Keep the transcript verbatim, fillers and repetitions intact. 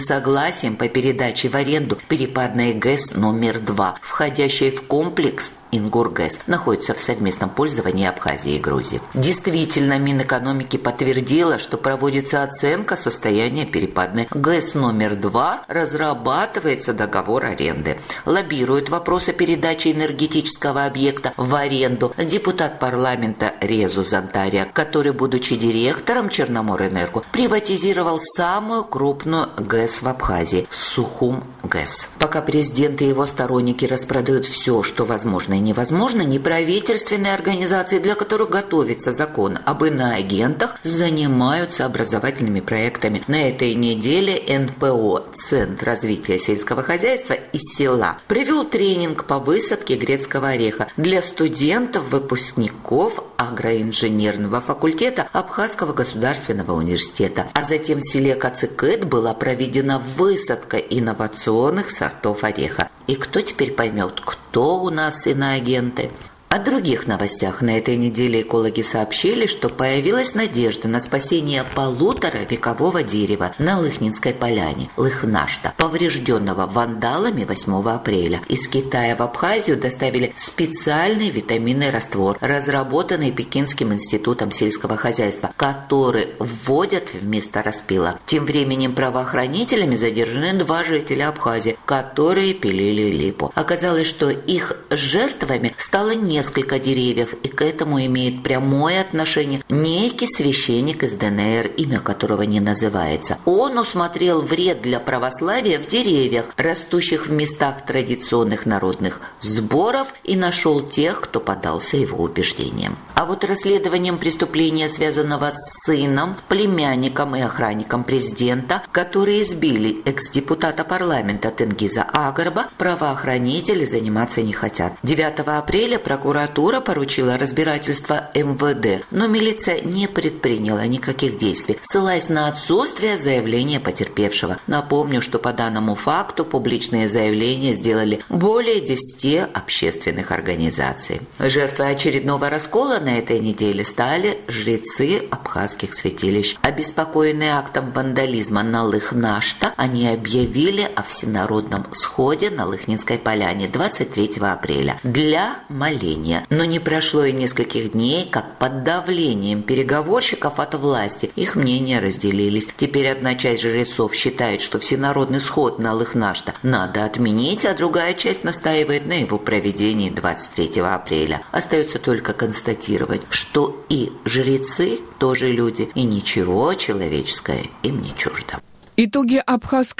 согласием по передаче в аренду перепадной ГЭС номер два, входящей в комплекс Ингургэс, находится в совместном пользовании Абхазии и Грузии. Действительно, Минэкономики подтвердила, что проводится оценка состояния перепадной ГЭС номер два, разрабатывается договор аренды. Лоббирует вопросы передачи энергетического объекта в аренду депутат парламента Резу Зантария, который, будучи директором Черноморэнерго, приватизировал самую крупную ГЭС в Абхазии – Сухум-ГЭС. Пока президент и его сторонники распродают все, что возможно и невозможно, неправительственные организации, для которых готовится закон об иноагентах, занимаются образовательными проектами. На этой неделе эн пэ о «Центр развития сельского хозяйства» из села провел тренинг по высадке грецкого ореха для студентов-выпускников агроинженерного факультета Абхазского государственного университета. А затем в селе Кацикэт была проведена высадка инновационных сортов ореха. И кто теперь поймет, кто у нас иноагенты? О других новостях на этой неделе экологи сообщили, что появилась надежда на спасение полуторавекового дерева на Лыхнинской поляне – Лыхнашта, поврежденного вандалами восьмого апреля. Из Китая в Абхазию доставили специальный витаминный раствор, разработанный Пекинским институтом сельского хозяйства, который вводят вместо распила. Тем временем правоохранителями задержаны два жителя Абхазии, которые пилили липу. Оказалось, что их жертвами стало несколько несколько деревьев, и к этому имеет прямое отношение некий священник из дэ эн эр, имя которого не называется. Он усмотрел вред для православия в деревьях, растущих в местах традиционных народных сборов, и нашел тех, кто поддался его убеждениям. А вот расследованием преступления, связанного с сыном, племянником и охранником президента, которые избили экс-депутата парламента Тенгиза Агарба, правоохранители заниматься не хотят. девятого апреля прокуратура Прокуратура поручила разбирательство эм вэ дэ, но милиция не предприняла никаких действий, ссылаясь на отсутствие заявления потерпевшего. Напомню, что по данному факту публичные заявления сделали более десяти общественных организаций. Жертвой очередного раскола на этой неделе стали жрецы абхазских святилищ. Обеспокоенные актом вандализма на Лыхнашта, они объявили о всенародном сходе на Лыхнинской поляне двадцать третьего апреля для моления. Но не прошло и нескольких дней, как под давлением переговорщиков от власти их мнения разделились. Теперь одна часть жрецов считает, что всенародный сход на Лыхнашта надо отменить, а другая часть настаивает на его проведении двадцать третьего апреля. Остается только констатировать, что и жрецы тоже люди, и ничего человеческое им не чуждо. Итоги абхазской